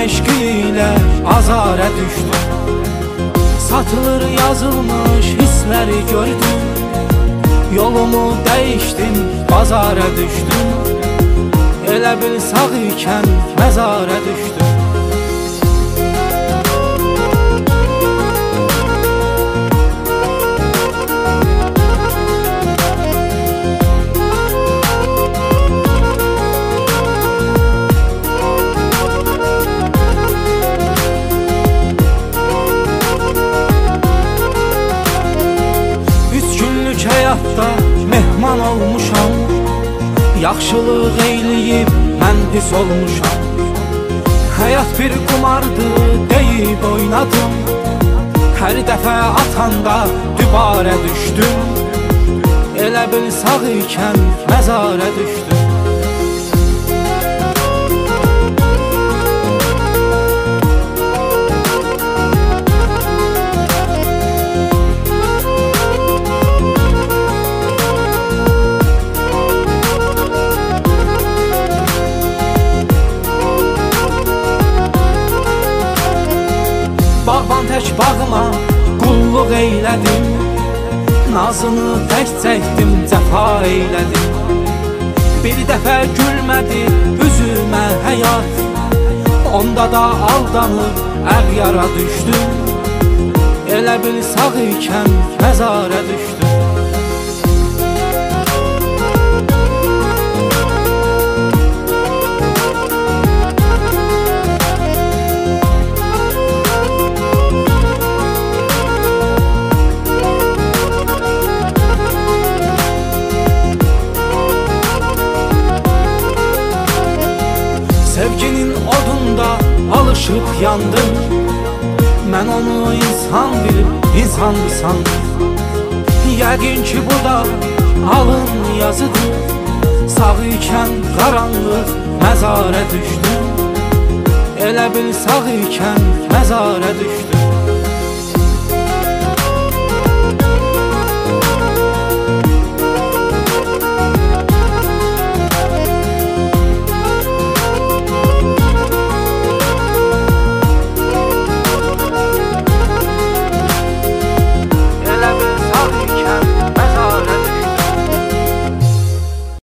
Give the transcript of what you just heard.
eşqi ilə azara düşdüm. Satılır yazılmış hissləri gördüm. Yolumu dəyişdim, bazara düşdüm. Elə bil sağ ikən məzara düşdüm. Həyatda mehman olmuşam, yaxşılıq eyləyib mən pis olmuşam. Həyat bir qumardı deyib oynadım, hər dəfə atanda dübarə düşdüm. Elə bil sağ ikən məzara düşdüm. Bağban tək bağıma qulluq eylədim, nazını tək çəkdim, cəfa eylədim. Bir dəfə gülmədi üzümə həyat, onda da aldanıb əğyara düşdüm. Elə bil sağ ikən məzara düşdüm. Sevginin odunda alışıb yandım, mən onu insan bilib insandı sandım. Yəqin ki bu da alın yazıdır, sağ ikən qaranlıq məzara düşdüm. Elə bil sağ ikən məzara düşdüm.